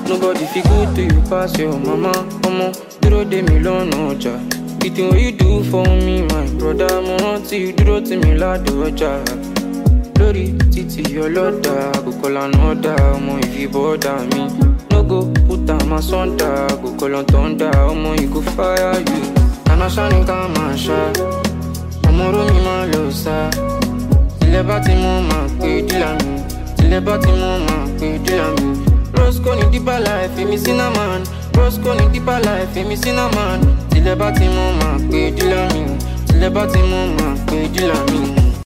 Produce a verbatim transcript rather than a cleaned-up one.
Nobody feel good to you pass your mama. Omo, dúró dè mí lọ́nà ọjà. The thing what you do for me, my brother, mo rántí you dúró tì mí ládùn ọjà. Lórí títì ọlọ́dà, kò kọ́lá nọ́dà, ọmọ ìfibọ́dà mi. No go put am asunder, kò kọ́lá tọ́ndà, ọmọ ìgò fire you. Nana ṣáni ká máa ṣá, ọmọ rómi máa lọ sá. Tilẹ̀ bá ti mọ́ máa pé dílà mi, tilẹ̀ bá ti mọ́ máa pé dílà mi. Roscoe ní deeper life, èmi cinnamon. Roscoe ní deeper life, èmi cinnamon. Tilẹ̀ bá ti mọ́ máa pé dílà mi, tilẹ̀ bá ti mọ́ máa pé dílà mi.